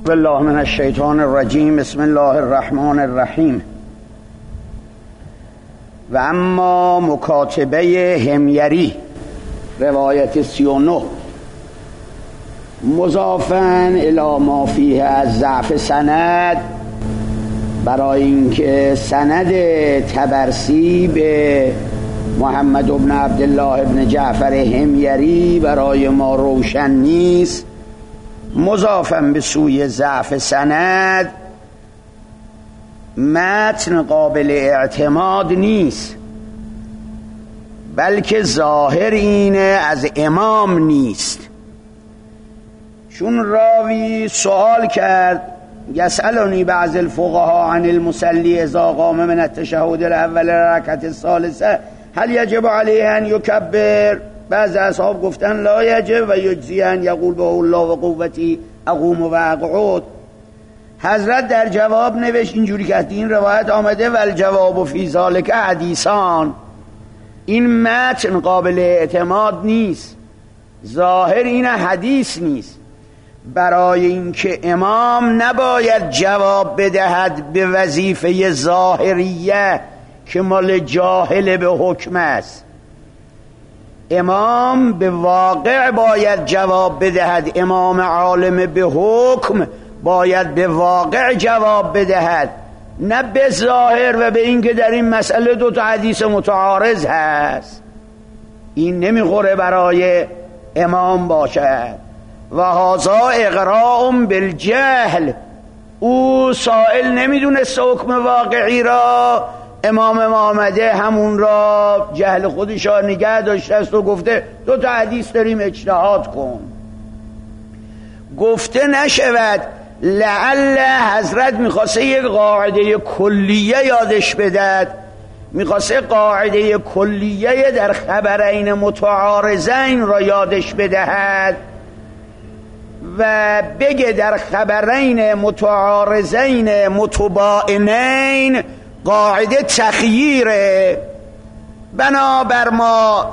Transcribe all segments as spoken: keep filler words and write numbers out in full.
بالله من الشیطان الرجیم. بسم الله الرحمن الرحیم. و اما مکاتبه حمیری روایت سی و نه مضافن الی ما فیه از ضعف سند، برای اینکه سند طبرسی به محمد بن عبدالله بن جعفر حمیری برای ما روشن نیست، مضافن به سوی ضعف سند متن قابل اعتماد نیست، بلکه ظاهر اینه از امام نیست. چون راوی سوال کرد یسألنی بعض الفقهاء عن المصلی اذا قام من التشهد الاول رکعت الثالثه هل یجب علیه ان یکبر؟ بعض اصحاب گفتن لا یجب و یجزی ان یقول به الله و قوتی اقوم و اقعد. حضرت در جواب نوشت اینجوری که این روایت آمده و الجواب فی ذلک حدیثان، این متن قابل اعتماد نیست، ظاهر این حدیث نیست، برای اینکه امام نباید جواب بدهد به وظیفه ظاهریه که مال جاهل به حکم است. امام به واقع باید جواب بدهد، امام عالم به حکم باید به واقع جواب بدهد، نه به ظاهر و به اینکه در این مسئله دو تا حدیث متعارض هست. این نمیخوره برای امام باشد. و هذا اقراء بالجهل، او سائل نمیدونست حکم واقعی را، امام محمده همون را جهل خودش را نگه داشته است و گفته دو تا حدیث داریم اجتهاد کن. گفته نشود لعل حضرت میخواسته یک قاعده کلیه یادش بدهد، میخواسته قاعده کلیه در خبرین متعارضین را یادش بدهد و بگه در خبرین متعارضین متباینین قاعده تخییره. بنابر ما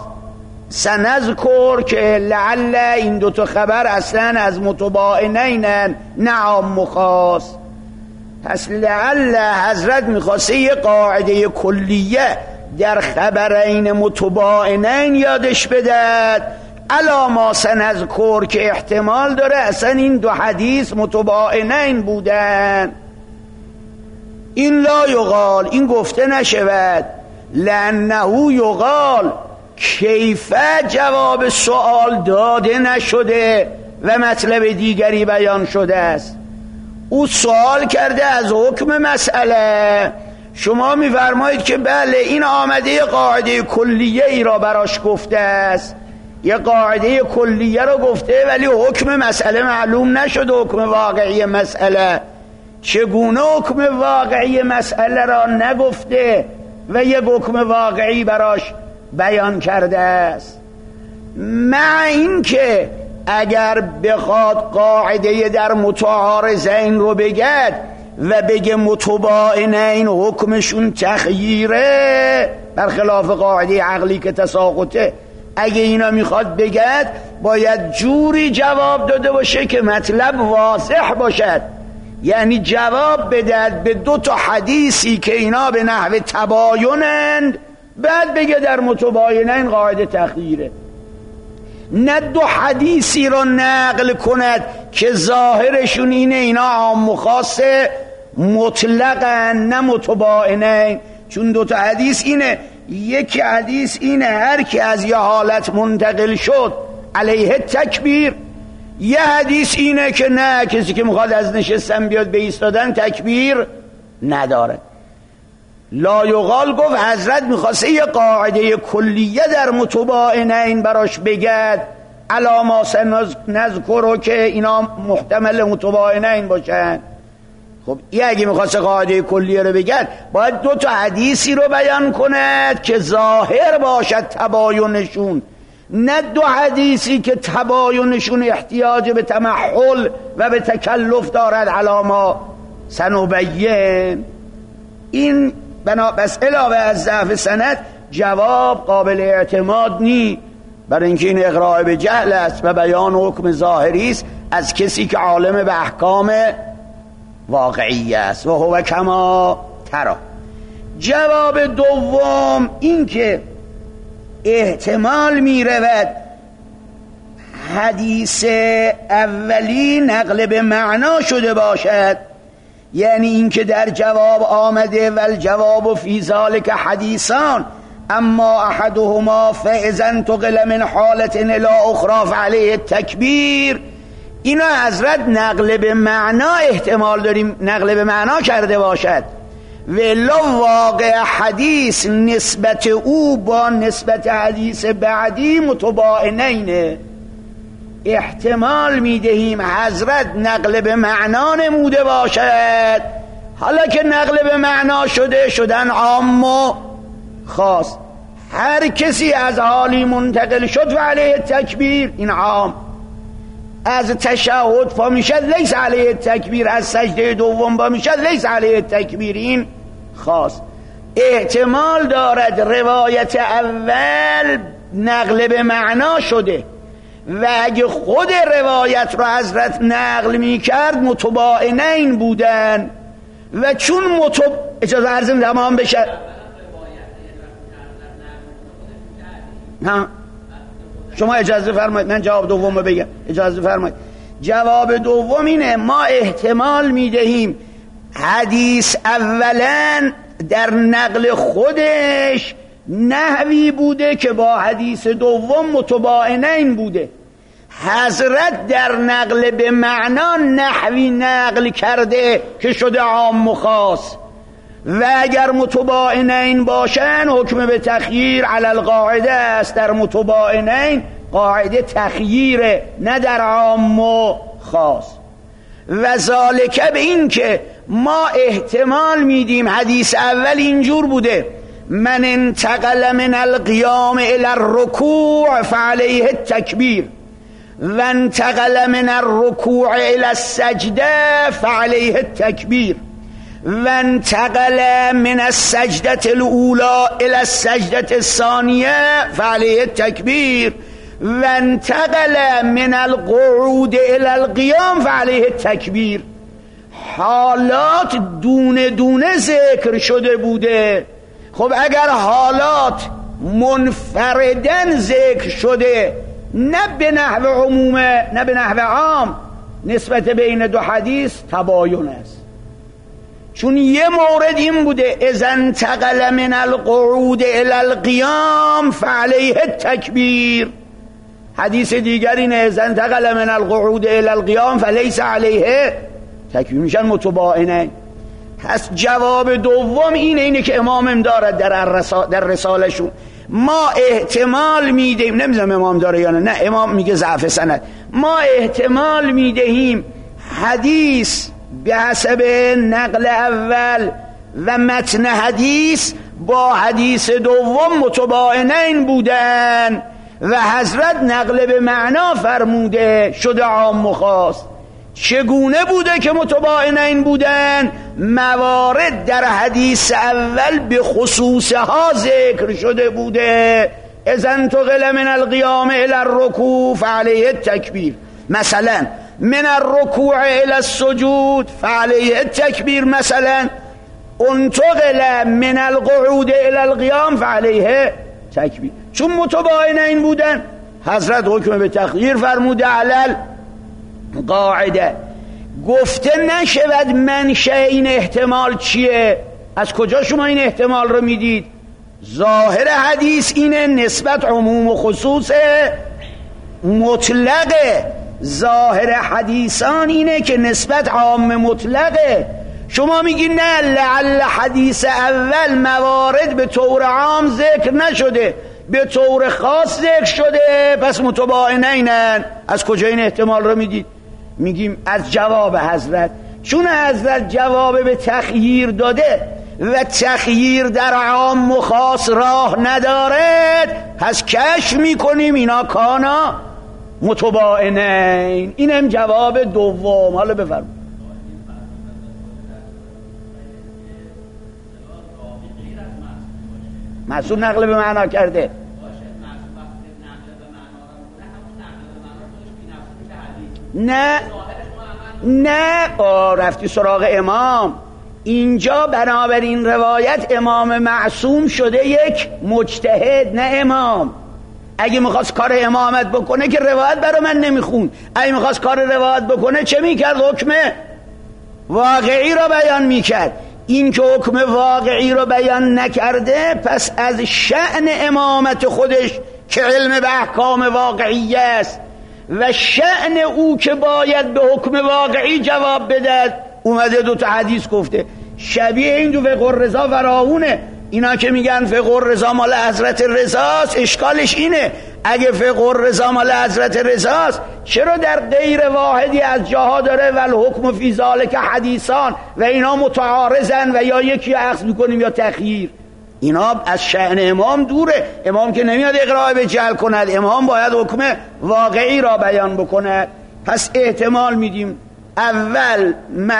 سنذکر که لعل این دوتا خبر اصلا از متباینینن نه عام و خاص. پس لعل حضرت میخواسته یه قاعده کلیه در خبرین متباینین یادش بدهد، الا ما سنذکر که احتمال داره اصلا این دو حدیث متباینین بودن. این لا یقال، این گفته نشود، لانه یقال کیفه جواب سوال داده نشده و مطلب دیگری بیان شده است. او سوال کرده از حکم مسئله، شما میفرمایید که بله این آمده قاعده کلیه ای را براش گفته است، یه قاعده کلیه را گفته ولی حکم مسئله معلوم نشده، حکم واقعی مسئله. چگونه حکم واقعی مسئله را نگفته و یک حکم واقعی براش بیان کرده است؟ مع این که اگر بخواد قاعده در متعارضین رو بگد و بگه متباینین حکمشون تخییره برخلاف قاعده عقلی که تساقطه، اگه اینا میخواد بگد باید جوری جواب داده باشه که مطلب واضح باشد، یعنی جواب بدهد به دو تا حدیثی که اینا به نحو تباینند، بعد بگه در متباینین قاعده تخییره، نه دو حدیثی رو نقل کند که ظاهرشون اینه اینا عام و خاصه مطلقا نه متباینین. چون دو تا حدیث اینه، یکی حدیث اینه هر کی از یه حالت منتقل شد علیه تکبیر، یه حدیث اینه که نه کسی که میخواد از نشستن بیاد به ایستادن تکبیر نداره. لا یقال گفت حضرت میخواسته یه قاعده کلیه در متباینین براش بگد، علامه نذکر که اینا محتمل متباینین باشن. خب این اگه میخواسته قاعده کلیه رو بگد باید دو تا حدیثی رو بیان کند که ظاهر باشد تباینشون، نه دو حدیثی که تباینشون احتیاج به تمحل و به تکلف دارد، علامه سنبین. این بنا بس علاوه از ضعف سند جواب قابل اعتماد نی، برای اینکه این اقراء به جهل است و بیان حکم ظاهری است از کسی که عالم به احکام واقعی است. و هو کما ترى. جواب دوم این که احتمال می رود حدیث اولی نقل به معنا شده باشد، یعنی اینکه در جواب آمده و الجواب فی ذلک حدیثان اما احدهما فاذا انتقل من حالت الى اخرى فعلیه التکبیر، اینا حضرت نقل به معنا احتمال داریم نقل به معنا کرده باشد، ولا واقع حدیث نسبت او با نسبت حدیث بعدی متباینینه. احتمال میدهیم حضرت نقل به معنا نموده باشد، حالا که نقل به معنا شده شدن عام و خاص، هر کسی از حالی منتقل شد و علیه تکبیر این عام، از تشهد پا میشد لیس علیه تکبیر، از سجده دوم پا میشد لیس علیه تکبیر این خاص. احتمال دارد روایت اول نقل به معنا شده و اگه خود روایت رو حضرت نقل می کرد متباینین بودن و چون متب... اجازه عرضم تمام بشه. ها شما اجازه فرمایید من جواب دوم رو بگم. اجازه فرمایید. جواب دوم اینه ما احتمال می دهیم حدیث اولا در نقل خودش نحوی بوده که با حدیث دوم متباینین بوده، حضرت در نقل به معنا نحوی نقل کرده که شده عام و خاص، و اگر متباینین باشن حکم به تخییر علی القاعده است، در متباینین قاعده تخییره نه در عام و خاص. و ذالک به این که ما احتمال میدیم حدیث اول اینجور بوده من انتقل من القیام الى الرکوع فعلیه التکبیر و انتقل من الرکوع الى السجده فعلیه التکبیر و انتقل من السجده الاولى الى السجده الثانیه فعلیه التکبیر و انتقل من القعود الى القیام فعلیه التکبیر. حالات دونه دونه ذکر شده بوده. خب اگر حالات منفردن ذکر شده نه به نحو عمومه نه به نحو عام، نسبت بین دو حدیث تباین است. چون یه مورد این بوده اذا انتقل من القعود الى القیام فعلیه التکبیر، حدیث دیگر اینه اذا انتقل من القعود الى القیام فلیس علیه تکبیر، میشن متباینه. پس جواب دوم اینه اینه که امام دارد در الرسا در رسالشون ما احتمال میدهیم، نمیدونم امام داره یا نه، نه امام میگه ضعف سند، ما احتمال میدهیم حدیث به حسب نقل اول و متن حدیث با حدیث دوم متباینین بودن و حضرت نقل به معنا فرموده شده عام و خاص. چگونه بوده که متباینین بودن؟ موارد در حدیث اول به خصوصها ذکر شده بوده اذا انتقل من القیام الى الرکوع فعلیه التکبیر، مثلا من الرکوع الى السجود فعلیه التکبیر، مثلا انتقل من القعود الى القیام فعلیه تکبیر. چون متباینین بودن حضرت حکم به تخییر فرموده علل قاعده. گفته نشود منشأ این احتمال چیه، از کجا شما این احتمال رو میدید؟ ظاهر حدیث اینه نسبت عموم و خصوص مطلقه، ظاهر حدیثان اینه که نسبت عام مطلقه. شما میگی نه لعل حدیث اول موارد به طور عام ذکر نشده به طور خاص ذکر شده پس متباینینن. از کجا این احتمال رو میدید؟ میگیم از جواب حضرت، چون حضرت جواب به تخییر داده و تخییر در عام و خاص راه ندارد پس کشف میکنیم اینا کانا متباینین. اینم جواب دوم. حالا بفرمایید. معصوم نقل به معنا کرده. نه نه رفتی سراغ امام. اینجا بنابراین روایت امام معصوم شده یک مجتهد نه امام. اگه میخواست کار امامت بکنه که روایت برای من نمیخون. اگه میخواست کار روایت بکنه چه میکرد؟ حکم واقعی را بیان میکرد. این که حکم واقعی را بیان نکرده، پس از شأن امامت خودش که علم به احکام واقعی است و شأن او که باید به حکم واقعی جواب بده، اومده دو تا حدیث گفته. شبیه این دو فقه الرضا فراونه. اینا که میگن فقه الرضا مال حضرت رضاست، اشکالش اینه اگه فقه الرضا مال حضرت رضاست چرا در غیر واحدی از جاها داره ول حکم فی ذالک حدیثان و اینا متعارضن و یا یکی اخذ میکنیم یا تخییر؟ اینا از شأن امام دوره. امام که نمیاد اقراء به جهل کند، امام باید حکم واقعی را بیان بکند. پس احتمال میدیم اول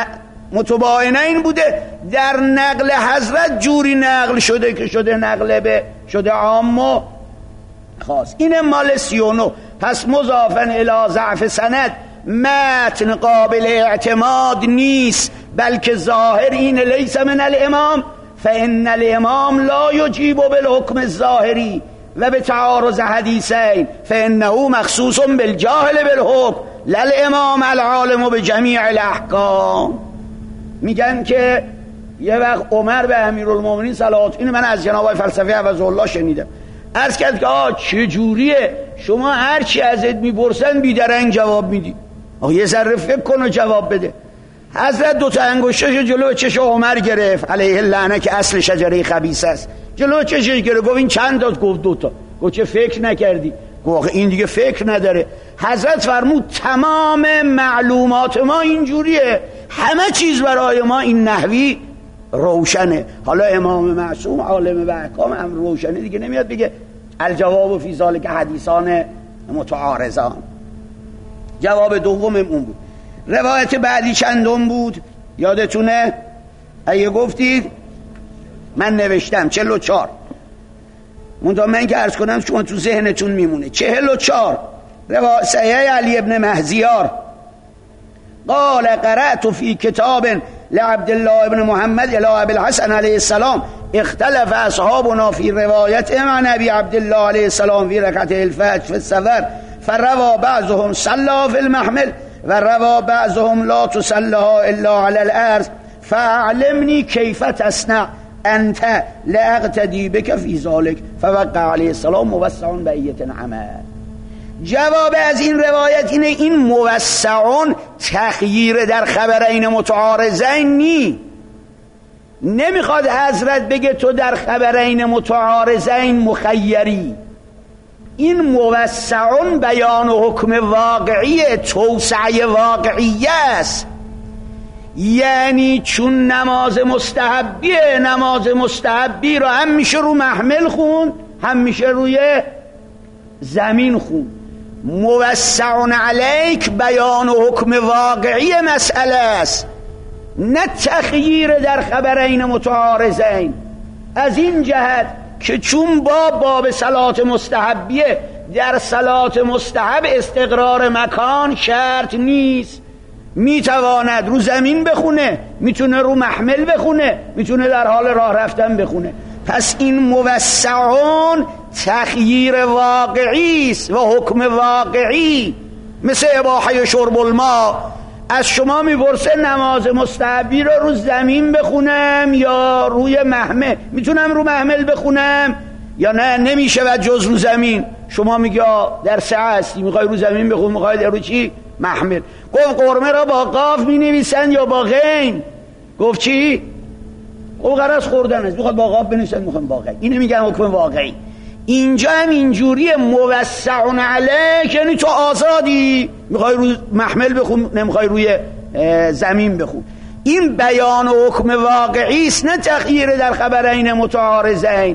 متباینین بوده، در نقل حضرت جوری نقل شده که شده نقل به شده عام و خاص. این مال سی و نه. پس مضافن الی ضعف سند متن قابل اعتماد نیست، بلکه ظاهر این لیس من الامام فان الامام لا یجیب بالحکم الظاهری و به تعارض حدیثین فانه مخصوص بالجاهل بالحکم لا الامام العالم بجمیع الاحکام. میگن که یه وقت عمر به امیرالمومنین صلوات، اینو من از جناب آقای فلسفی عوض‌الله شنیدم، عرض کرد که آه چه جوریه شما هر چی ازت میپرسن بیدرنگ جواب میدی؟ آخه یه ذره فکر کن و جواب بده. حضرت دو تا انگشتش جلو چش عمر گرفت علیه اللعنه که اصل شجره خبیث است، جلو چشش گرفت، گفت این چند تا؟ گفت دو تا. گفت چه فکر نکردی؟ گفت این دیگه فکر نداره. حضرت فرمود تمام معلومات ما اینجوریه، همه چیز برای ما این نحوی روشنه. حالا امام معصوم عالم به احکام امر روشنه دیگه، نمیاد بگه الجواب فی ذالک حدیثان متعارضان. جواب دوم اون بود. روایت بعدی چندم بود یادتونه؟ اگه گفتید من نوشتم چهل و چار، منتها من که عرض کنم شما تو ذهنتون میمونه. چهل و چار روایت صحیح علی ابن مهزیار قال قرأت فی کتاب لعبد الله ابن محمد الی ابی الحسن علیه السلام اختلف اصحابنا فی روایت عن ابی عبدالله علیه السلام فی رکعت الفجر فی السفر فروا بعضهم صلى فی المحمل و روا بعضهم لا تصلها الا على الارض فاعلمنی کیف تصنع انت لاقتدی بک فی ذلک فوقع علیه السلام موسعون بایت عمل. جواب از این روایت اینه این موسعون تخییر در خبرین متعارضین نی. نمیخواد حضرت بگه تو در خبرین متعارضین مخیری. این موسعون بیان حکم واقعی، توسعه واقعی است. یعنی چون نماز مستحبیه، نماز مستحبی رو هم میشه رو محمل خون هم میشه روی زمین خون. موسعون علیک بیان حکم واقعی مسئله است، نه تخییر در خبرین متعارضین. از این جهت که چون باب باب صلات مستحبیه، در صلات مستحب استقرار مکان شرط نیست. میتواند رو زمین بخونه، میتونه رو محمل بخونه، میتونه در حال راه رفتن بخونه. پس این موسعون تخییر واقعی است و حکم واقعی، مثل اباحه شرب الماء. از شما میپرسه نماز مستحبی رو رو زمین بخونم یا روی محمل؟ میتونم رو محمل بخونم یا نه نمیشه و جز رو زمین؟ شما میگه در سعه هستی، میخوای رو زمین بخون، میخوای در رو چی؟ محمل. گفت قرمه را با قاف مینویسن یا با غین؟ گفت چی؟ گفت غرض خوردن است، میخواد با قاف بنویسن، میخواد با غین. اینو میگن حکم واقعی. اینجا هم اینجوریه موسعون علیک، یعنی تو آزادی، میخوای روی محمل بخون نمیخوای روی زمین بخون. این بیان حکم واقعی است، نه تغییر در خبرین متعارضین.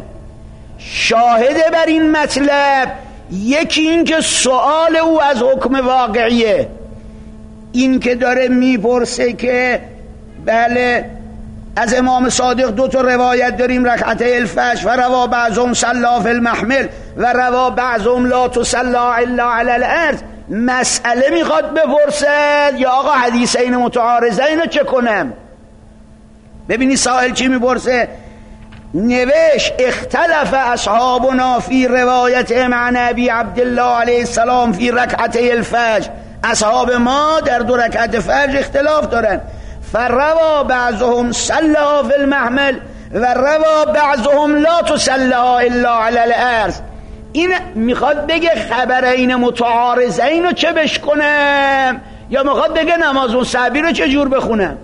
شاهد بر این مطلب یکی این که سؤال او از حکم واقعیه، این که داره میپرسه که بله از امام صادق دو تا روایت داریم رکعتي الفجر و روا بعضهم صلی فی المحمل و روا بعضهم لا تصلی الا علی الارض. مسئله میخواد بپرسد یا آقا حدیثین متعارضین رو چه کنم؟ ببینی سائل چی میپرسه؟ نوشت اختلف اصحابنا فی روایت عن ابی عبدالله علیه السلام فی رکعتی الفجر. اصحاب ما در دو رکعت فجر اختلاف دارن. فروا بعضهم صلها فی المحمل و روا بعضهم لا تصلها الا علی الارض. این میخواد بگه خبرین متعارضین رو چه بش کنم یا میخواد بگه نماز مستحبی رو چه جور بخونم؟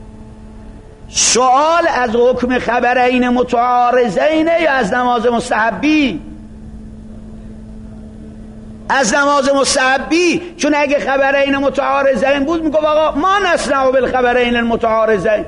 سوال از حکم خبرین متعارضین یا از نماز مستحبی؟ از نماز مستحبی. چون اگه خبرین متعارضین بود میگه آقا ما نصنع بالخبرین المتعارضین.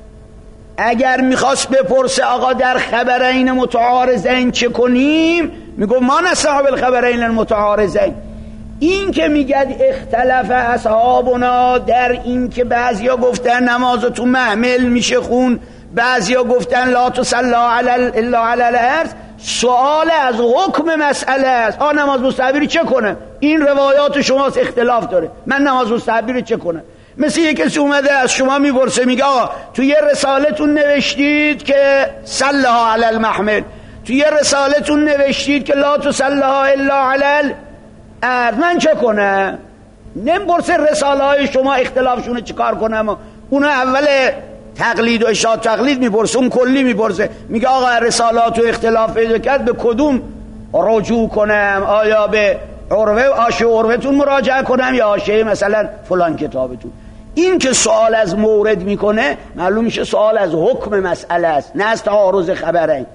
اگر میخواست بپرسه آقا در خبرین متعارضین چه کنیم میگه ما نصنع بالخبرین المتعارضین. این که میگد اختلاف اصحابنا در این که بعضیا گفتن نماز تو محمل میشه خون، بعضیا گفتن لا تصلی الا علی الارض، سوال از حکم مسئله است. آ نماز مستحبی رو چه کنم؟ این روایات شماست اختلاف داره، من نماز مستحبی رو چه کنم؟ مثل یک کسی اومده از شما میپرسه میگه آقا تو یه رسالتون نوشتید که صلها علی المحمل، تو یه رسالتون نوشتید که لا تصلیها الا علی الارض، من چه کنم؟ نمیپرسه رساله های شما اختلافشونه چیکار کنم. اون اول تقلید و اشاعت تقلید میپرسه، اون کلی میپرسه میگه آقا رسالات و اختلاف پیدا کرد به کدوم رجوع کنم؟ آیا به عروه آشه عروهتون مراجعه کنم یا آشه مثلا فلان کتابتون؟ این که سوال از مورد میکنه معلوم میشه سوال از حکم مسئله است، نه از تعارض خبرین.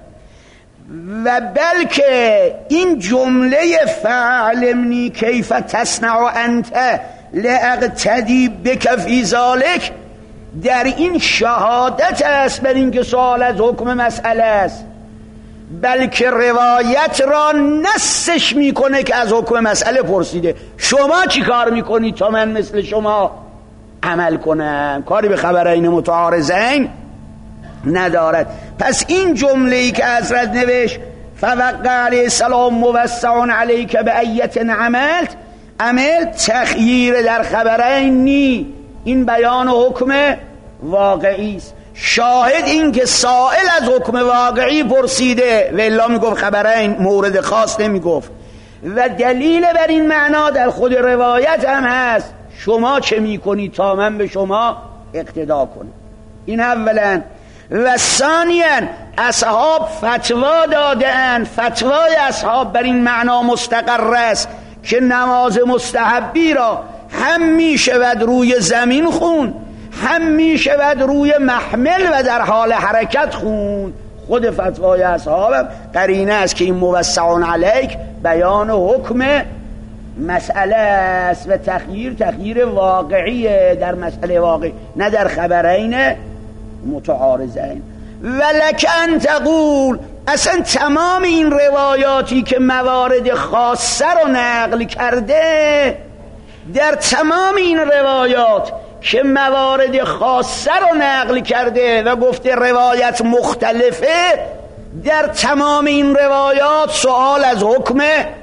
و بلکه این جمله فعلمنی کیف تصنع انت لاقتدی بک فی ذلک در این شهادت است بر این که سوال از حکم مسئله است، بلکه روایت را نصش میکنه که از حکم مسئله پرسیده. شما چی کار میکنید تا من مثل شما عمل کنم؟ کاری به خبرین متعارضین ندارد. پس این جمله‌ای که حضرت نوشت فوقع علیه السلام موسع علیک بایت عملت، عمل تخییر در خبرین نی، این بیان حکم واقعی است. شاهد این که سائل از حکم واقعی پرسیده و الا میگفت خبرین مورد خاص نمیگفت. و دلیل بر این معنا در خود روایت هم هست، شما چه میکنی تا من به شما اقتدا کنم. این اولا. و ثانیاً اصحاب فتوا دادن، فتوای اصحاب بر این معنا مستقر است که نماز مستحبی را هم می شود روی زمین خون، هم می شود روی محمل و در حال حرکت خون. خود فتوای اصحاب قرینه است که این موسع علیک بیان حکم مسئله است و تخییر تخییر واقعیه در مسئله واقعی، نه در خبرین متعارضین. ولک ان تقول، اصلا تمام این روایاتی که موارد خاصه رو نقل کرده، در تمام این روایات که موارد خاصه رو نقل کرده و گفته روایت مختلفه، در تمام این روایات سوال از حکم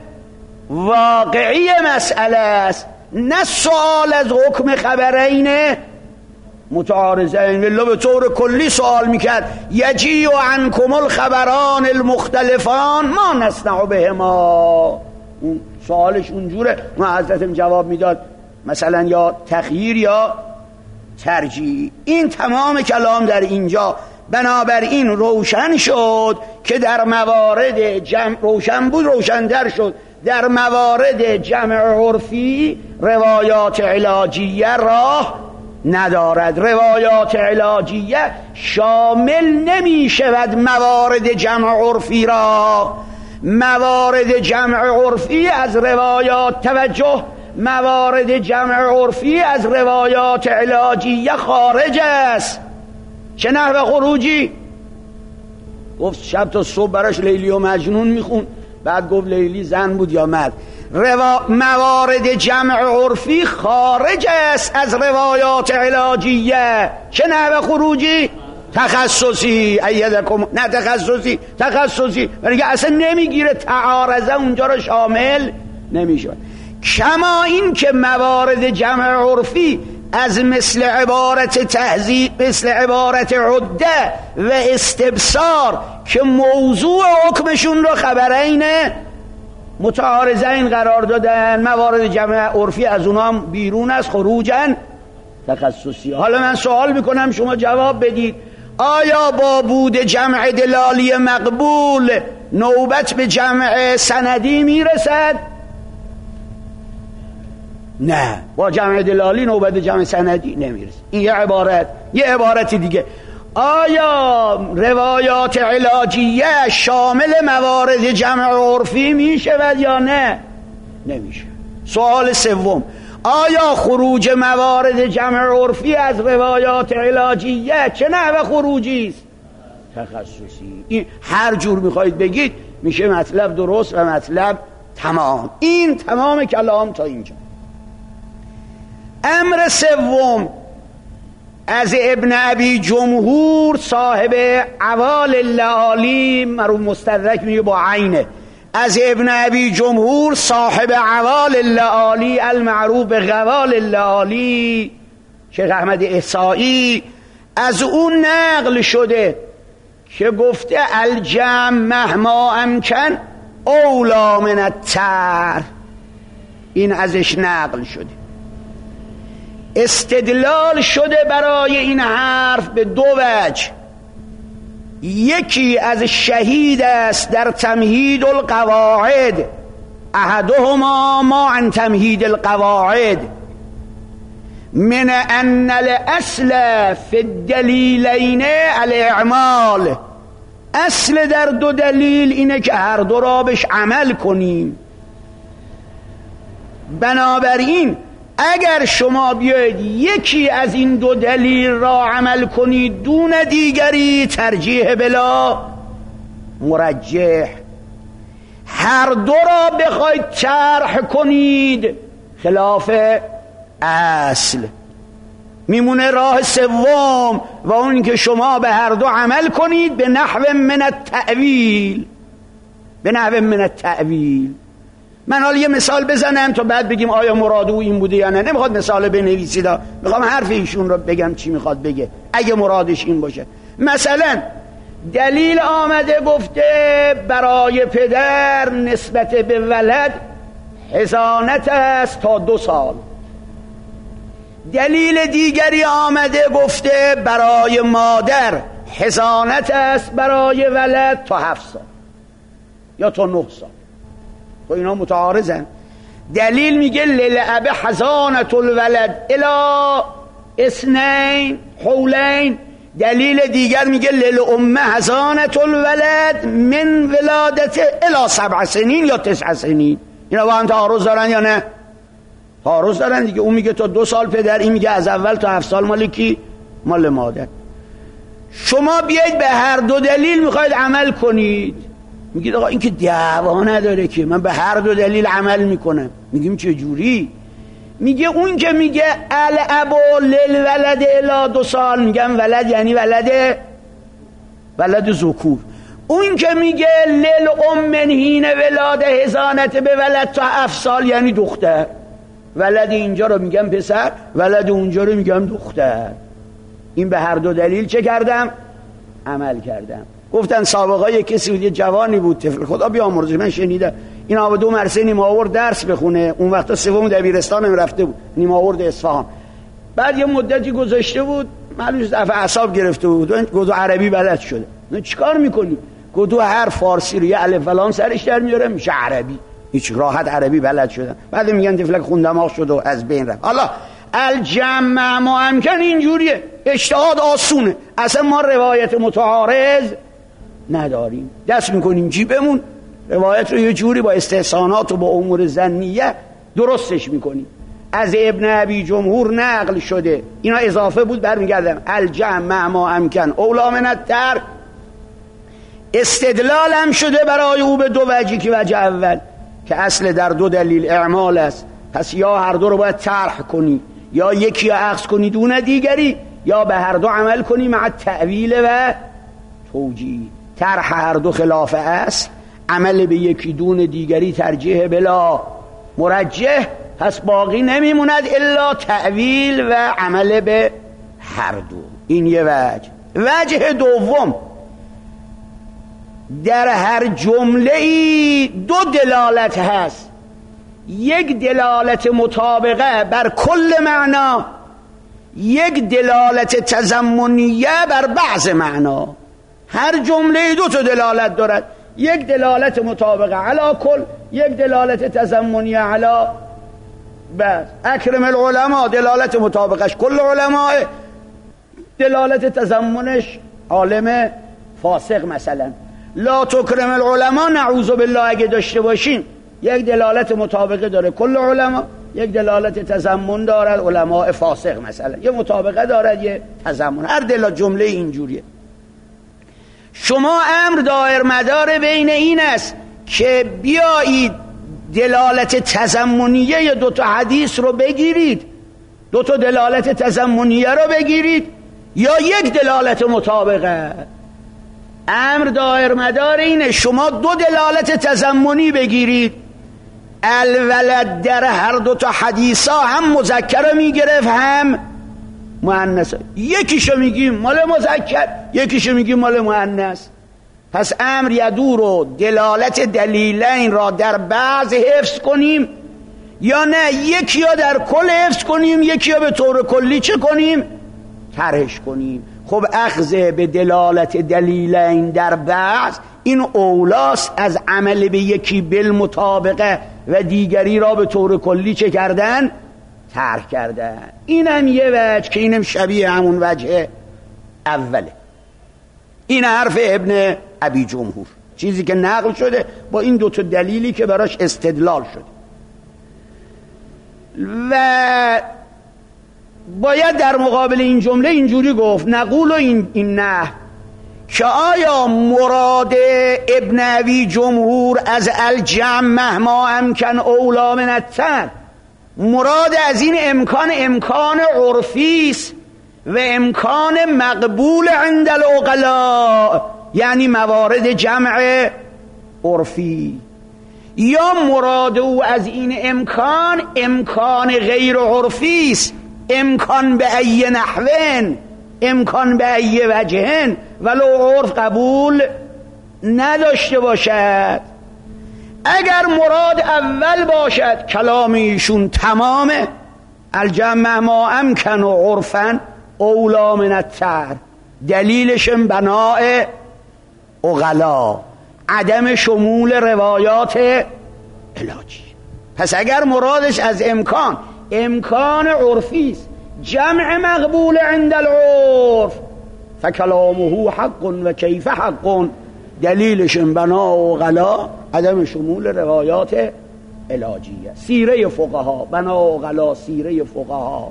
واقعی مسئله است، نه سوال از حکم خبرین متعارضین. والله به طور کلی سوال میکرد یجی و عنکم الخبران المختلفان ما نصنع بهما. اون سوالش اونجوره. ما حضرتم جواب میداد مثلا یا تخییر یا ترجیح. این تمام کلام در اینجا. بنابراین روشن شد که در موارد جمع روشن بود، روشن در شد در موارد جمع عرفی روایات علاجیه راه ندارد. روایات علاجیه شامل نمی شود موارد جمع عرفی را. موارد جمع عرفی از روایات، توجه، موارد جمع عرفی از روایات علاجیه خارج است. چه نحو خروجی؟ گفت شب تا صبح براش لیلی و مجنون میخون، بعد گفت لیلی زن بود یا مرد. روا... موارد جمع عرفی خارج است از روایات علاجیه. چه نحو خروجی؟ تخصصی. ایدکم، نه تخصصی، تخصصی ولی اصلا نمیگیره، تعارضه اونجا رو شامل نمیشه. کما این که موارد جمع عرفی از مثل عبارت تهذیب، مثل عبارت عده و استبصار که موضوع حکمشون رو خبرین متعارضین قرار دادن، موارد جمع عرفی از اونها هم بیرون از خروجن تخصصی. حالا من سوال میکنم شما جواب بدید، آیا با بود جمع دلالی مقبول نوبت به جمع سندی میرسد؟ نه، با جمع دلالی نوبت به جمع سندی نمیرسد. این یه عبارت. یه عبارت دیگه، آیا روایات علاجیه شامل موارد جمع عرفی میشود یا نه؟ نمیشه. سوال سوم، آیا خروج موارد جمع عرفی از روایات علاجیه چه نحوه خروجی است؟ تخصصی. این هر جور میخواید بگید میشه مطلب درست و مطلب تمام. این تمام کلام تا اینجا. امر سوم از ابن ابی جمهور صاحب عوال اللعالی، مرحوم مستدرک میگه با عینه، از ابن ابی جمهور صاحب عوال اللعالی المعروف به غوال اللعالی شیخ احمد احصایی، از اون نقل شده که گفته الجمع مهما امکن اولا من التر. این ازش نقل شده. استدلال شده برای این حرف به دو وجه. یکی از شهید است در تمهید القواعد، احدهما ما عن تمهید القواعد من ان الاصل فی الدلیلین الاعمال. اصل در دو دلیل اینه که هر دو را بهش عمل کنیم. بنابراین اگر شما بیاید یکی از این دو دلیل را عمل کنید دون دیگری، ترجیح بلا مرجح. هر دو را بخواید طرح کنید خلاف اصل، میمونه راه سوم و اون که شما به هر دو عمل کنید به نحو من التأویل. به نحو من التأویل. من حالا یه مثال بزنم تا بعد بگیم آیا مراد او این بوده یا نه. نمیخواد مثال بنویسید، میخوام حرف ایشون رو بگم چی میخواد بگه اگه مرادش این باشه. مثلا دلیل آمده گفته برای پدر نسبت به ولد حضانت است تا دو سال. دلیل دیگری آمده گفته برای مادر حضانت است برای ولد تا هفت سال یا تا نه سال. و اینا متعارضن. دلیل میگه للأب حضانت الولد الی اثنین حولین. دلیل دیگر میگه للأم حضانت الولد من ولادت الی سبع سنین یا تسع سنین. اینا با هم تعارض دارن یا نه؟ تعارض دارن دیگه. اون میگه تا دو سال پدر، این میگه از اول تا هفت سال مال کی؟ مال مادر. شما بیاید به هر دو دلیل میخواید عمل کنید، میگید آقا این که دعوا نداره که من به هر دو دلیل عمل میکنم. میگیم چه جوری؟ میگه اون که میگه الاب للولد الی دو سال، میگم ولد یعنی ولد ولد ذکور. اون که میگه للام من حین ولاده حضانت به ولد تا هفت سال یعنی دختر. ولد اینجا رو میگم پسر، ولد اونجا رو میگم دختر. این به هر دو دلیل چه کردم؟ عمل کردم. گفتن سابقه کسی بود، یه جوانی بود، طفل، خدا بیامرزه، من شنیدم این آب دو مرسه نیماورد درس بخونه. اون وقتا سوم دبیرستان هم رفته بود، نیماورد اصفهان. بعد یه مدتی گذاشته بود، معلومه دفعه اعصاب گرفته بود، گفتو عربی بلد شده. نه چیکار میکنی؟ گفتو هر فارسی رو یه الف فلان سرش در میاره میشه عربی. هیچ راحت عربی بلد شدن. بعد میگن طفلک خوندماغ شد و از بین رفت. حالا الجمع ما امکن اینجوریه، اجتهاد آسونه. اصلا ما روایت متعارض نداریم، دست میکنیم جیبمون، روایت رو یه جوری با استحسانات و با امور ظنیه درستش میکنیم. از ابن ابی جمهور نقل شده، اینا اضافه بود برمیگردم. الجمع ما امکن اولا من التر. استدلال هم شده برای او به دو وجهی که وجه اول که اصل در دو دلیل اعمال است، پس یا هر دو رو باید طرح کنی یا یکی رو اخذ کنی دون دیگری، یا به هر دو عمل کنی مع تأویل و توجیه. طرح هر دو خلاف اصل، عمل به یکی دون دیگری ترجیح بلا مرجح، پس باقی نمیموند الا تأویل و عمل به هر دو. این یه وجه. وجه دوم، در هر جمله ای دو دلالت هست، یک دلالت مطابقه بر کل معنا، یک دلالت تضمنیه بر بعض معنا. هر جمله دو تا دلالت دارد، یک دلالت مطابقه علی کل، یک دلالت تضمنیه علی بعض. اکرم العلماء دلالت مطابقش کل علماء، دلالت تضمنش عالم فاسق مثلا. لا تکرم العلماء نعوذ بالله اگه داشته باشیم، یک دلالت مطابقه داره کل علما، یک دلالت تضمن دارد علماء فاسق مثلا، یه مطابقه دارد یه تضمن. هر دلالت جمله اینجوریه. شما امر دایر مدار بین این است که بیایید دلالت تضمنیه دو تا حدیث رو بگیرید، دو تا دلالت تضمنیه رو بگیرید، یا یک دلالت مطابقه. امر دایر مدار اینه شما دو دلالت تضمنی بگیرید. الولد در هر دو تا حدیثا هم مذکر میگرفت هم مؤنث، یکیشو میگیم مال مذکر، یکیشو میگیم مال مؤنث. پس امر یدور رو دلالت دلیلین را در بعض حفظ کنیم، یا نه یکی یا در کل حفظ کنیم، یکی یا به طور کلی چه کنیم؟ طرحش کنیم. خب اخذ به دلالت دلیلین در بعض این اولاست از عمل به یکی بالمطابقه و دیگری را به طور کلی چه کردن؟ طرح کردن. اینم یه وجه که اینم شبیه همون وجه اوله. این حرف ابن ابی جمهور، چیزی که نقل شده با این دوتا دلیلی که براش استدلال شده. و باید در مقابل این جمله اینجوری گفت نقول و این, این نه که آیا مراد ابن ابی جمهور از الجمع مهما امکن اولا من التر، مراد از این امکان امکان عرفی است و امکان مقبول عند العقلاء، یعنی موارد جمع عرفی، یا مراد او از این امکان امکان غیر عرفی است، امکان به ای نحوین، امکان به ای وجهن ولو عرف قبول نداشته باشد. اگر مراد اول باشد کلام ایشون تمامه، الجمع ما امکن و عرفن اولا من التر، دلیلشم بناء عقلا، عدم شمول روایات علاجی. پس اگر مرادش از امکان امکان عرفی است، جمع مقبول عند العرف، فکلامه حق و کیف حق، دلیلش بنا عقلا عدم شمول روایات علاجیه. سیره فقها بنا عقلا، سیره فقها.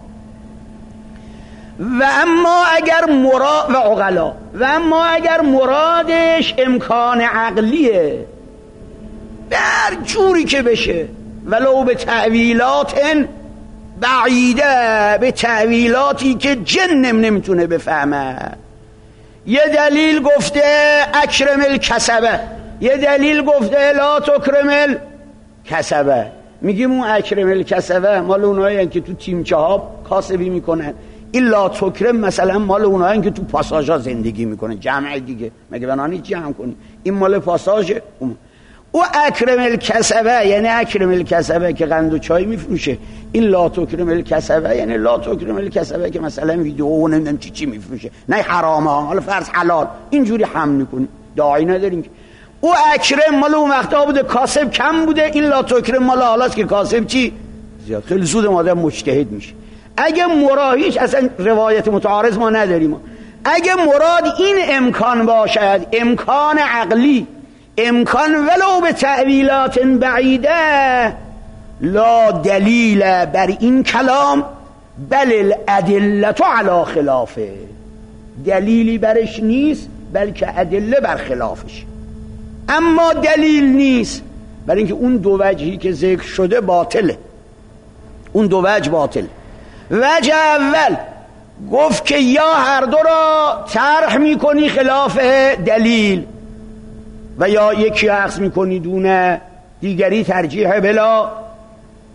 و اما اگر مراد و عقلا و اما اگر مرادش امکان عقلیه، در جوری که بشه، ولو به تعویلات بعیده، به تعویلاتی که جنم نمیتونه بفهمه. یه دلیل گفته اکرم الکسبه، یه دلیل گفته لا تکرم الکسبه. میگیم اون اکرم الکسبه مال اونایی که تو تیمچه ها کاسبی میکنن، این لا تکرم مثلا مال اونایی که تو پاساژا زندگی میکنن، جمع دیگه. مگه بنانی جمع کنی؟ این مال پاساژه. او اکرم الکسبه یعنی اکرم الکسبه که قند و چای میفروشه، این لا تکرم الکسبه یعنی لا تکرم الکسبه که مثلا ویدیو و نمیدونم چی چی میفروشه، نه حرامه حالا فرض حلال، اینجوری حمل میکنی، داعی نداریم که. او اکرم مال اون وقتا بوده کاسب کم بوده، این لا تکرم مال حالاست که کاسب چی زیاد. خیلی زود آدم مجتهد میشه. اگه مرادش اصلا روایت متعارض ما نداریم، اگه مراد این امکان باشد، امکان عقلی، امکان ولو به تعویلات بعیده، لا دلیل بر این کلام بل الادله علی خلافه، دلیلی برش نیست بلکه ادله بر خلافش. اما دلیل نیست برای اینکه اون دو وجهی که ذکر شده باطله، اون دو وجه باطل. وجه اول گفت که یا هر دو را طرح میکنی خلاف دلیل، و یا یکی عکس میکنی دونه دیگری ترجیح بلا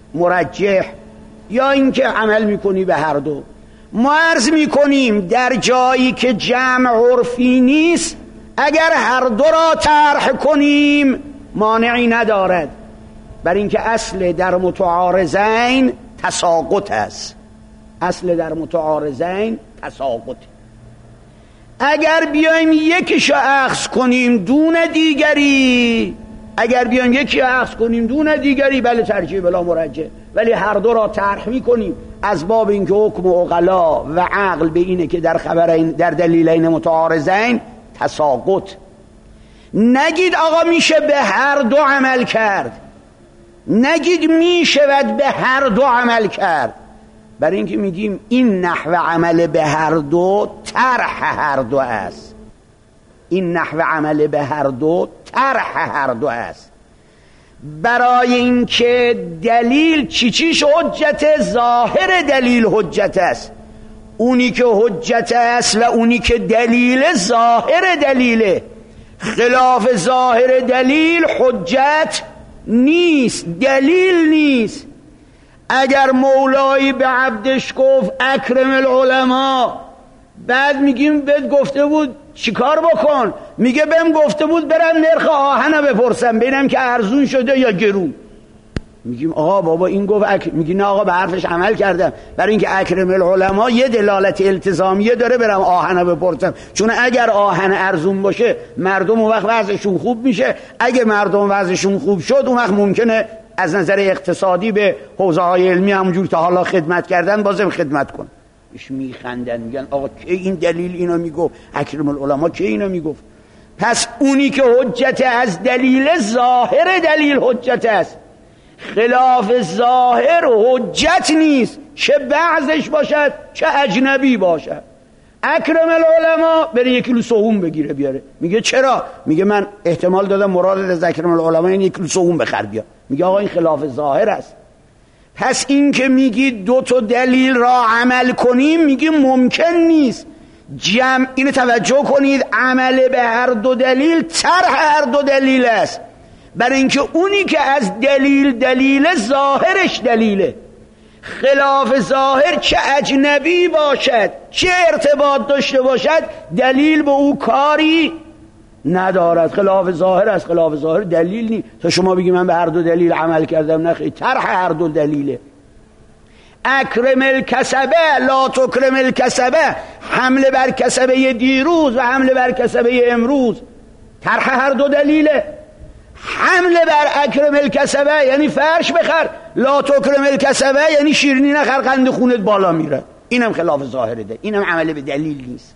مرجح یا اینکه عمل میکنی به هر دو. ما عرض میکنیم در جایی که جمع عرفی نیست اگر هر دو را طرح کنیم مانعی ندارد، بر اینکه اصل در متعارضین تساقط است. اصل در متعارضین تساقط. اگر بیایم یکیشو اخذ کنیم دون دیگری، اگر بیایم یکی اخذ کنیم دون دیگری بله ترجیح بلا مرجح، ولی هر دو را طرح میکنیم از باب اینکه حکم عقلا و عقل به اینه که در خبرین در دلیلین متعارضین تساقط. نگید آقا میشه به هر دو عمل کرد، نگید میشود به هر دو عمل کرد، برای اینکه میگیم این نحو عمل به هر دو طرح هر دو است. این نحو عمل به هر دو طرح هر دو است. برای اینکه دلیل چی چیش حجت، ظاهر دلیل حجت است. اونی که حجت است و اونی که دلیل ظاهر دلیله، خلاف ظاهر دلیل حجت نیست، دلیل نیست. اگر مولایی به عبدش گفت اکرم العلماء، بعد میگیم بهت گفته بود چیکار بکن، میگه بهم گفته بود برم نرخ آهن بپرسم ببینم که ارزون شده یا گرون، میگیم آقا بابا این گفت اک... میگی نه آقا به حرفش عمل کردم، برای اینکه اکرم العلماء یه دلالت التزامیه داره برم آهن بپرسم، چون اگر آهن ارزون باشه مردم اون وقت وضعشون خوب میشه، اگه مردم وضعشون خوب شد اون وقت ممکنه از نظر اقتصادی به حوزه های علمی همونجور تا حالا خدمت کردن بازم خدمت کن. ایش میخندن میگن آقا که این دلیل اینو میگفت، اکرم العلماء که اینو میگفت. پس اونی که حجت از دلیل ظاهر دلیل حجت است، خلاف ظاهر حجت نیست، چه بعضش باشد چه اجنبی باشد. اکرم العلماء بره یک کیلو سهوم بگیره بیاره، میگه چرا؟ میگه من احتمال دادم مراد از اکرم العلماء این یک کیلو سهوم بخر بیا، میگه آقا این خلاف ظاهر است. پس این که میگی دو تا دلیل را عمل کنیم میگیم ممکن نیست. جمع اینو توجه کنید، عمل به هر دو دلیل طرح هر دو دلیل است، برای اینکه اونی که از دلیل دلیل ظاهرش دلیله، خلاف ظاهر چه اجنبی باشد چه ارتباط داشته باشد دلیل به او کاری ندارد. خلاف ظاهر است، خلاف ظاهر دلیل نیست. تا شما بگی من به هر دو دلیل عمل کردم، نخیر، طرح هر دو دلیله. اکرم الکسبه لا تکرم الکسبه، حمله بر کسبه دیروز و حمله بر کسبه امروز طرح هر دو دلیله. حمله بر اکرم الکسبه یعنی فرش بخر، لا تکرم الکسبه یعنی شیرینی نخر قند خونت بالا میره، اینم خلاف ظاهره ده، اینم عمل به دلیل نیست.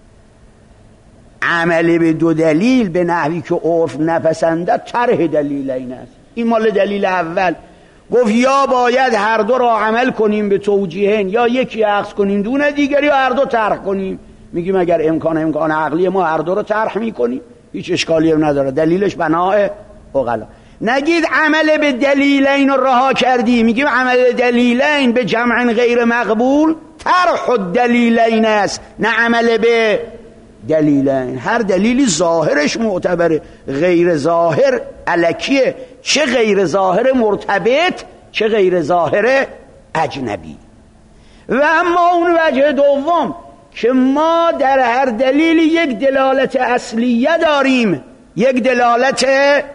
عمل به دو دلیل به نحوی که عرف نپسنده طرح دلیل این است. این مال دلیل اول گفت یا باید هر دو را عمل کنیم به توجیهن، یا یکی اخذ کنیم دون دیگری، یا هر دو طرح کنیم. میگیم اگر امکان امکان عقلی ما هر دو را طرح میکنیم هیچ اشکالی هم نداره، دلیلش بناه عقلا. نگید عمل به دلیلین رو رها کردی، میگیم عمل دلیلین به جمع غیر مقبول طرح الدلیلین است، نه عمل به دلیلین. هر دلیلی ظاهرش معتبره، غیر ظاهر الکیه، چه غیر ظاهر مرتبط چه غیر ظاهر اجنبی. و اما اون وجه دوم که ما در هر دلیلی یک دلالت اصلیه داریم، یک دلالت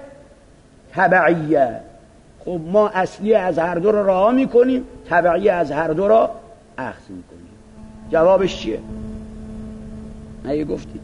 تبعیه. خب ما اصلی از هر دو را رها میکنیم، تبعیه از هر دو را اخذ میکنیم. جوابش چیه؟ نه گفتید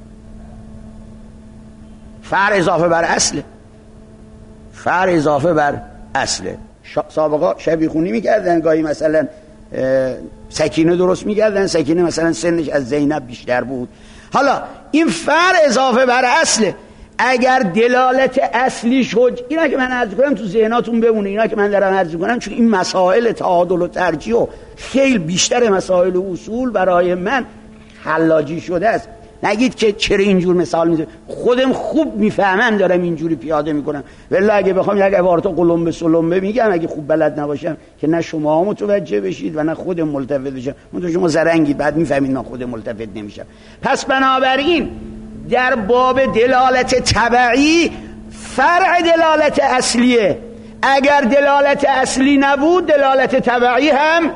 فرع اضافه بر اصله، فرع اضافه بر اصله. سابقا شبیه خونی میکردن، گاهی مثلا سکینه درست میکردن، سکینه مثلا سنش از زینب بیشتر بود. حالا این فرع اضافه بر اصله. اگر دلالت اصلی شد، اینا که من عرض کنم تو ذهناتون بمونه، اینا که من دارم عرض کنم، چون این مسائل تعادل و ترجیح و خیلی بیشتر مسائل و اصول برای من حلاجی شده است. نگید که چرا اینجور مثال میزنم، خودم خوب میفهمم دارم اینجوری پیاده میکنم، ولی اگه بخوام یک عبارت قلمبه سلمبه میگم اگه خوب بلد نباشم که نه شما متوجه بشید و نه خود ملتفت بشم. منتها شما زرنگید بعد میفهمید من خود ملتفت نمیشم. پس بنابراین در باب دلالت تبعی فرع دلالت اصلیه. اگر دلالت اصلی نبود دلالت تبعی هم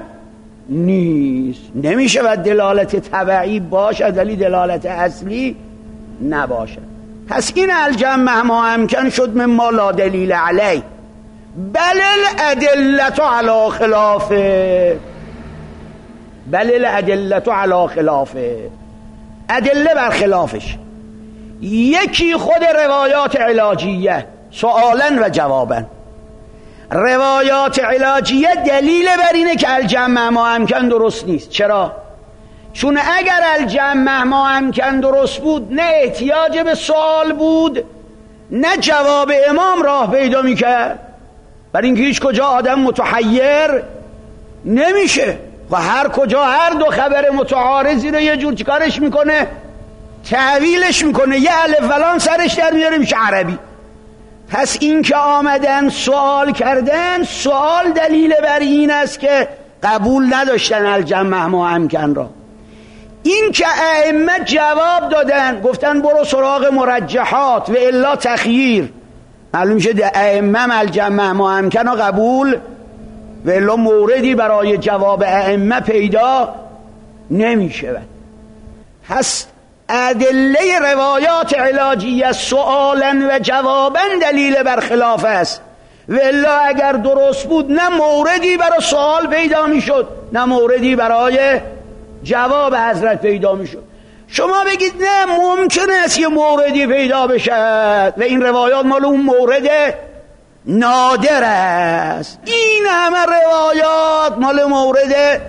نیست. نمیشه و دلالت تبعی باشد ولی دلالت اصلی نباشد. پس این الجمع ما امکن شد من ما لا دلیل علی بل الادلت علی خلافه. بل الادلت علی خلافه، ادله بر خلافش. یکی خود روایات علاجیه سؤالا و جوابا. روایات علاجیه دلیل بر اینه که الجمع ما امکن درست نیست. چرا؟ چون اگر الجمع ما امکن درست بود نه احتیاج به سوال بود نه جواب امام راه پیدا میکرد. برای اینکه هیچ کجا آدم متحیر نمیشه و هر کجا هر دو خبر متعارضی رو یه جور چیکارش میکنه، تعویلش میکنه، یه الف ولام سرش در میاره میشه عربی. پس این که آمدن سوال کردن، سوال دلیل بر این است که قبول نداشتن الجمع ما امکن را. این که ائمه جواب دادن گفتن برو سراغ مرجحات و الا تخییر، معلوم میشه ائمه الجمع ما امکن را قبول و الا موردی برای جواب ائمه پیدا نمیشه. پس ادله روایات علاجیه سؤالا و جوابا دلیل بر خلاف است و الا اگر درست بود نه موردی برای سوال پیدا میشد نه موردی برای جواب حضرت پیدا میشد. شما بگید نه ممکن است یه موردی پیدا بشد و این روایات مال اون مورد نادر است. این همه روایات مال مورد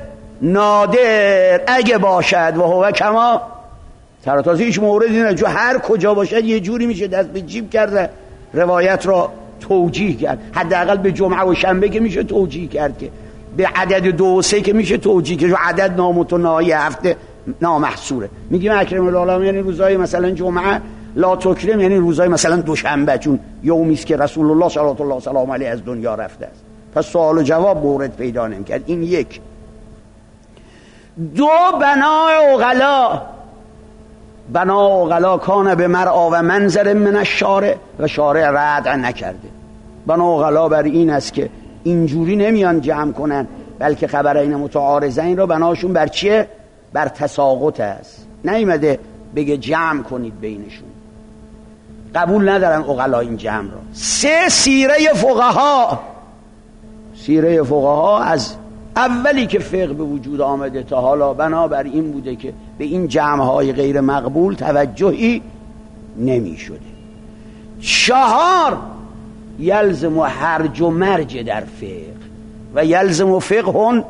نادر اگه باشد و هو کما تراتازی هیچ موردی نه، جو هر کجا باشد یه جوری میشه دست به جیب کرده روایت را توجیه کرد. حداقل به جمعه و شنبه که میشه توجیه کرد، که به عدد دو و سه که میشه توجیه کرد، عدد نامتناهی هفته نامحصوره. میگیم اکرم العالمین یعنی روزای مثلا جمعه، لا تکرم یعنی روزای مثلا دوشنبه، چون یومی است که رسول الله صلی الله علیه و آله علیه از دنیا رفته است. پس سوال و جواب مورد پیدا نمی‌کرد. این یک. دو، بنای عقلا. بنا عقلا کان به مرعا و منظر من الشارع و شارع ردع نکرده. بنا عقلا بر این است که اینجوری نمیان جمع کنن، بلکه خبرین متعارضین رو بناشون بر چیه؟ بر تساقط است. نیامده بگه جمع کنید بینشون، قبول ندارن عقلا این جمع رو. سه، سیره فقها. سیره فقها از اولی که فقه به وجود آمده تا حالا بنابر این بوده که به این جمع‌های غیر مقبول توجهی نمی شده. چهار، یلزم و هرج و مرج در فقه و یلزم و فقه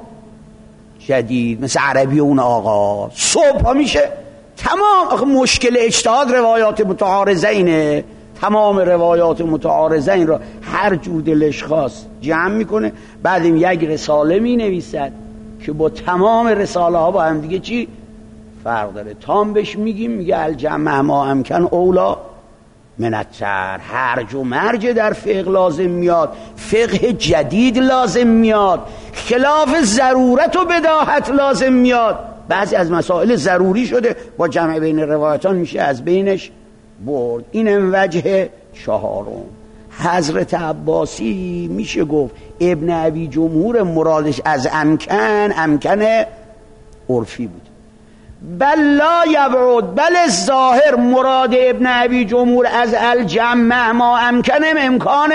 جدید، مثل عربی اون آقا صبح میشه تمام مشکل اجتهاد روایات متعارضینه، تمام روایات متعارضین را هر جور دلش خواست جمع میکنه، بعد این یک رساله می نویسد که با تمام رساله ها با هم دیگه چی فرق داره. تام بهش میگیم میگه الجمع ما امکن اولا منتر. هرج و مرج در فقه لازم میاد، فقه جدید لازم میاد، خلاف ضرورت و بداهت لازم میاد. بعضی از مسائل ضروری شده با جمع بین روایتان میشه از بینش برد. اینم وجه چهارم. حضرت عباسی میشه گفت ابن ابی جمهور مرادش از امکن امکن عرفی بود. بل لا یبعد، بل ظاهر مراد ابن ابی جمهور از الجمع ما امکنم امکان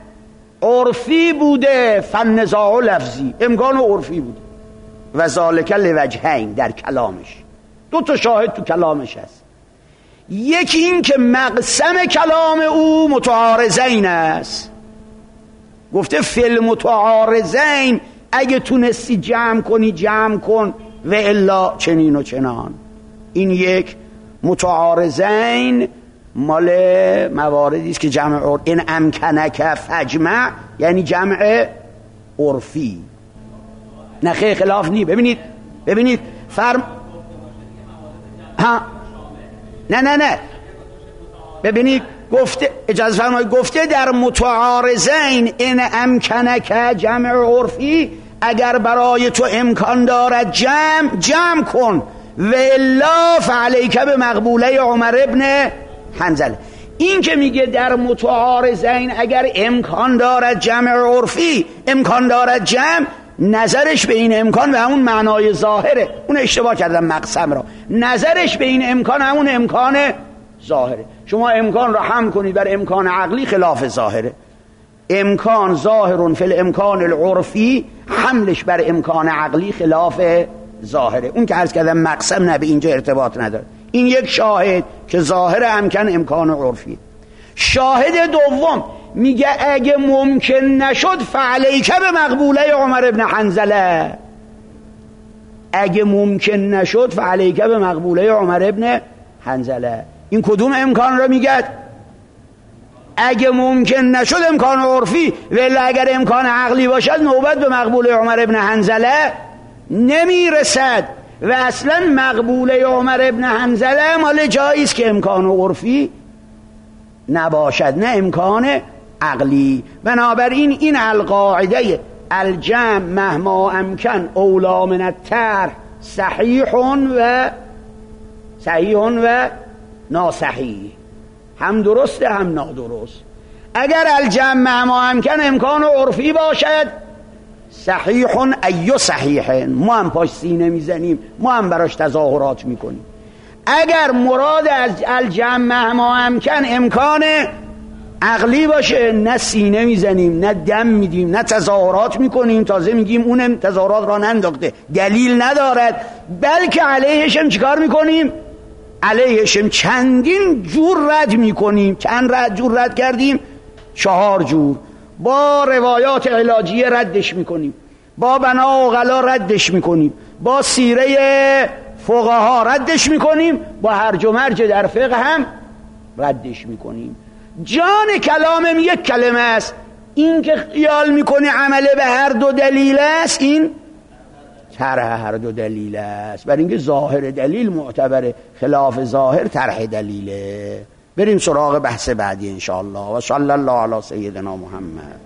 عرفی بوده، فالنزاع لفظی، امکان عرفی بوده. و ذالک لوجهین، در کلامش دو تا شاهد تو کلامش هست. یکی این که مقسم کلام او متعارضین است، گفته فی المتعارضین اگه تونستی جمع کنی جمع کن و الا چنین و چنان. این یک. متعارضین مال مواردی است که جمع عرف، این امکنک فجمع یعنی جمع عرفی، نخی خلاف نی. ببینید ببینید فرم ها نه نه نه ببینید گفته، اجازه فرمایید، گفته در متعارضین این امکنک جمع عرفی، اگر برای تو امکان دارد جمع جمع کن و الا فعلیک به مقبوله عمر ابن حنظله. این که میگه در متعارضین اگر امکان دارد جمع عرفی، امکان دارد جمع، نظرش به این امکان و همون معنای ظاهره. اون اشتباه کردم مقسم را. نظرش به این امکان همون امکان ظاهره. شما امکان را هم کنید بر امکان عقلی خلاف ظاهره. امکان ظاهرون فی الامکان العرفی، حملش بر امکان عقلی خلاف ظاهره. اون که عرض کردم مقسم نه، به اینجا ارتباط نداره. این یک شاهد که ظاهر امکان امکان عرفی. شاهد دوم میگه اگه ممکن نشد فعلیک به مقبوله عمر ابن حنظله. اگه ممکن نشد فعلیک به مقبوله عمر ابن حنظله. این کدوم امکان رو میگه؟ اگه ممکن نشد امکان عرفی، ولی اگر امکان عقلی باشد نوبت به مقبوله عمر ابن حنظله نمیرسد. و اصلا مقبوله عمر ابن حنظله مال جاییست که امکان عرفی نباشد، نه امکان عقلی. بنابراین این القاعده الجمع مهما امکن اولا من الطرح صحیح و صحیح و ناصحیح، هم درسته هم نادرست. اگر الجمع مهما امکن امکان عرفی باشد صحیح ایو صحیح، ما هم پاش سینه میزنیم، ما هم براش تظاهرات میکنیم. اگر مراد از الجمع مهما امکن امکان عقلی باشه، نه سینه میزنیم، نه دم میدیم، نه تظاهرات میکنیم، تازه میگیم اونم تظاهرات را ننداخته، دلیل ندارد، بلکه علیهشم چیکار میکنیم؟ علیهشم چندین جور رد میکنیم. چند رد جور رد کردیم؟ چهار جور. با روایات علاجیه ردش میکنیم، با بنا و غلا ردش میکنیم، با سیره فقها ردش میکنیم، با هرج و مرج در فقه هم ردش میکنیم. جان کلامم یک کلمه است. این که خیال میکنی عمله به هر دو دلیل است، این طرح هر دو دلیل است. برای اینکه ظاهر دلیل معتبره، خلاف ظاهر طرح دلیله. بریم سراغ بحث بعدی انشاءالله. و صلی الله علی سیدنا محمد.